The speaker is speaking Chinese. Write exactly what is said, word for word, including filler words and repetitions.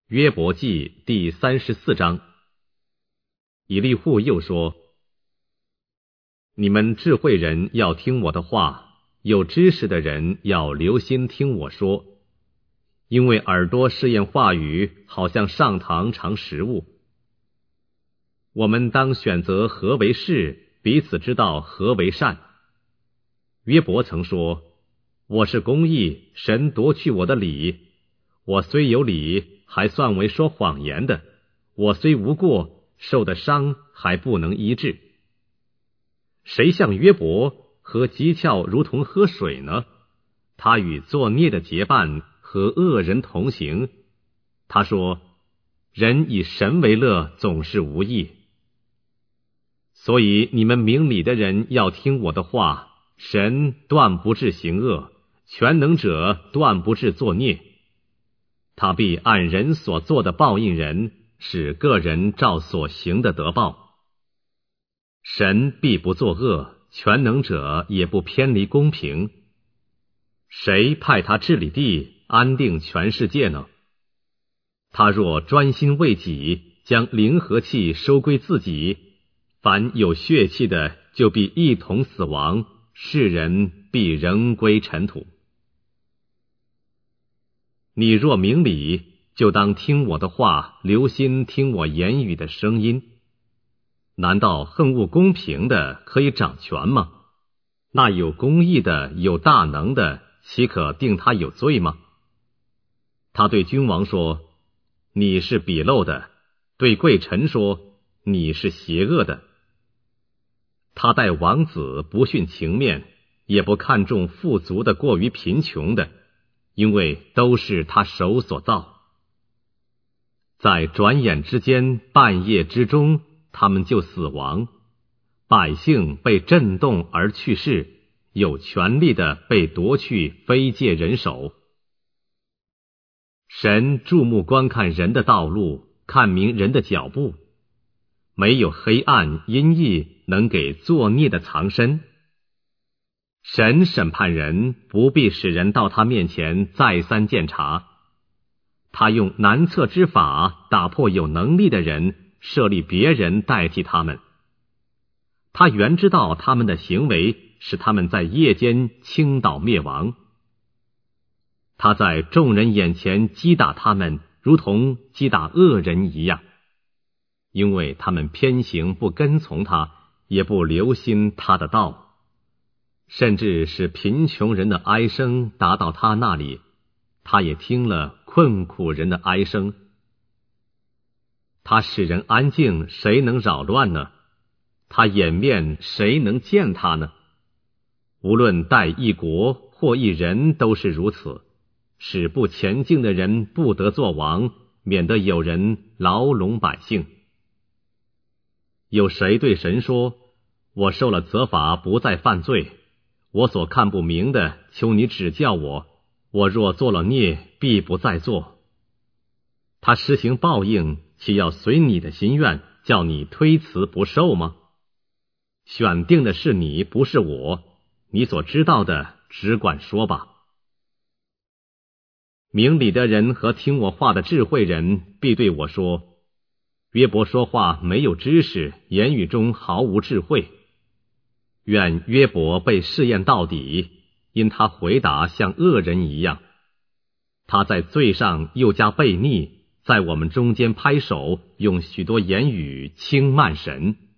约伯记第三十四章。以利户又说：你们智慧人要听我的话，有知识的人要留心听我说，因为耳朵试验话语，好像上膛尝食物。我们当选择何为是，彼此知道何为善。约伯曾说：我是公义，神夺去我的理。我虽有理，还算为说谎言的；我虽无过，受的伤还不能医治。谁像约伯，和讥诮如同喝水呢？他与作孽的结伴，和恶人同行。他说：人以神为乐，总是无益。所以你们明理的人要听我的话，神断不致行恶，全能者断不致作孽。他必按人所做的报应人，使个人照所行的得报。神必不作恶，全能者也不偏离公平。谁派他治理地，安定全世界呢？他若专心为己，将灵和气收归自己，凡有血气的就必一同死亡，世人必仍归尘土。你若明理，就当听我的话，留心听我言语的声音。难道恨恶公平的可以掌权吗？那有公义的，有大能的，岂可定他有罪吗？他对君王说：你是鄙陋的；对贵臣说：你是邪恶的。他待王子不徇情面，也不看重富足的过于贫穷的，因为都是他手所造。在转眼之间，半夜之中，他们就死亡。百姓被震动而去世，有权力的被夺去，非借人手。神注目观看人的道路，看明人的脚步。没有黑暗阴翳能给作孽的藏身。神审判人，不必使人到他面前再三鉴察。他用难测之法打破有能力的人，设立别人代替他们。他原知道他们的行为，使他们在夜间倾倒灭亡。他在众人眼前击打他们，如同击打恶人一样，因为他们偏行，不跟从他，也不留心他的道，甚至使贫穷人的哀声达到他那里，他也听了困苦人的哀声。他使人安静，谁能扰乱呢？他掩面，谁能见他呢？无论待一国或一人，都是如此，使不前进的人不得作王，免得有人牢笼百姓。有谁对神说：我受了责罚，不再犯罪，我所看不明的，求你指教我，我若做了孽，必不再做。他施行报应，岂要随你的心愿，叫你推辞不受吗？选定的是你，不是我，你所知道的，只管说吧。明理的人和听我话的智慧人，必对我说：约伯说话没有知识，言语中毫无智慧。愿约伯被试验到底，因他回答像恶人一样。他在罪上又加悖逆，在我们中间拍手，用许多言语轻慢神。